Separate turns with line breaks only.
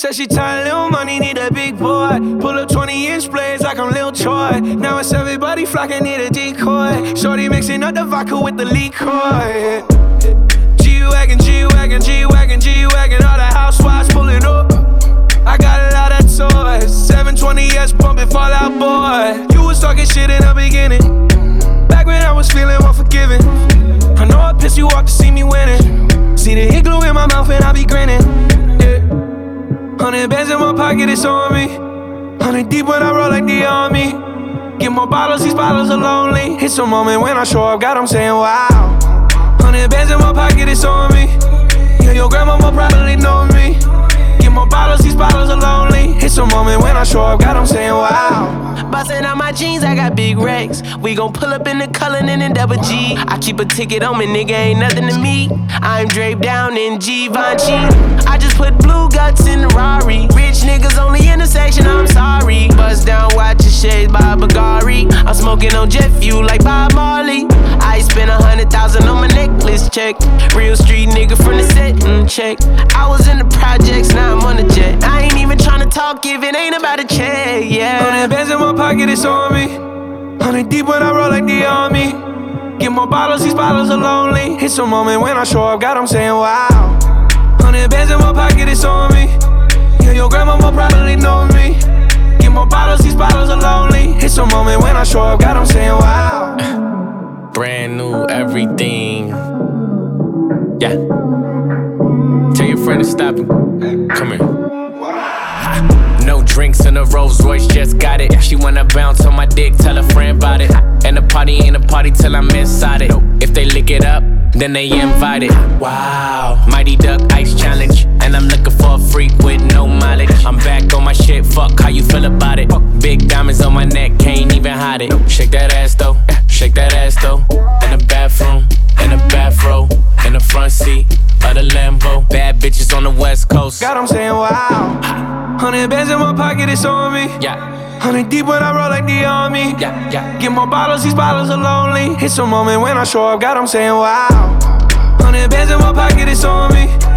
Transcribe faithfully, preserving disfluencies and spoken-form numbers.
Said she tired, little money, need a big boy. Pull up twenty inch blades like I'm Lil Troy. Now it's everybody flocking, need a decoy. Shorty mixing up the vodka with the liquor. G-Wagon, G-Wagon, G-Wagon, G-Wagon. All the housewives pulling up. I got a lot of toys. seven twenty S bumping Fall Out Boy. You was talking shit in the beginning. Back when I was feeling unforgiving. I know I pissed you off to see me winning. See the hit glue in my mouth and I be grinning. Yeah. Hundred bands in my pocket, it's on me. Hundred deep when I roll like the army. Get more bottles, these bottles are lonely. It's a moment when I show up, God, I'm saying wow. Hundred bands in my pocket, it's on me. Yeah, your grandma will probably know me. Get more bottles, these bottles are lonely. It's a moment when I show up, God, I'm saying wow.
Bustin' out my jeans, I got big racks. We gon' pull up in the Cullinan and double G. I keep a ticket on me, nigga, ain't nothing to me. I'm draped down in Givenchy. I just put blue guts in the Rari. Rich niggas only intersection, I'm sorry. Bust down, watch your shades by Bulgari. I'm smoking on jet fuel like Bob Marley. I spent a hundred thousand on my necklace check. Real street nigga from the set, mm, check. I was in the projects, now I'm on the jet. I ain't even tryna talk if it ain't about a check, yeah.
Hundred bands in my pocket, it's on me. Hundred deep when I roll like the army. Get more bottles, these bottles are lonely. It's a moment when I show up, God, I'm saying wow. Hundred bands in my pocket, it's on me. Yeah, your grandma will probably know me. Get more bottles, these bottles are lonely. It's a moment when I show up, God, I'm saying wow.
Brand new everything. Yeah. Tell your friend to stop him. Come here. No drinks in a Rolls Royce, just got it. She wanna bounce on my dick, tell a friend about it. And the party ain't a party till I'm inside it. If they lick it up, then they invited. Wow, Mighty Duck Ice Challenge. And I'm looking for a freak with no mileage. I'm back on my shit, fuck how you feel about it. Big diamonds on my neck, can't even hide it. Shake that ass though, shake that ass though. In the bathroom, in the bathrobe, in the front seat of the Lambo. Bad bitches on the West Coast.
God, I'm saying wow. Hundred bands in my pocket, it's on me.
Yeah.
Hundred deep when I roll like the army.
Yeah, yeah.
Get more bottles, these bottles are lonely. It's a moment when I show up, God, I'm saying wow. Hundred bands in my pocket, it's on me.